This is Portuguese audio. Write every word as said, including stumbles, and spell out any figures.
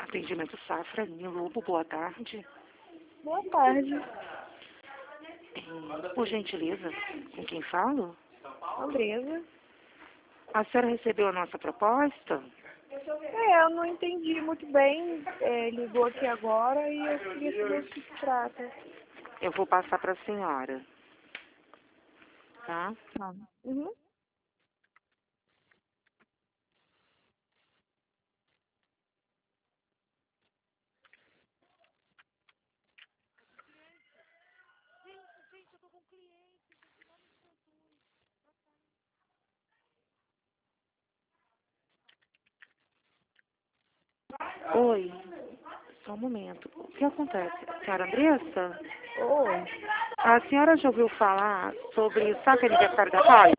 Atendimento Safra, Linha Lobo, boa tarde. Boa tarde. É, por gentileza, com quem falo? Andresa. A senhora recebeu a nossa proposta? É, eu não entendi muito bem. É, ligou aqui agora e eu queria saber o que se trata. Eu vou passar para a senhora. Tá? Tá. Uhum. Oi. Só um momento. O que acontece? Senhora Andressa? Oi. A senhora já ouviu falar sobre o saque aniversário da Pai?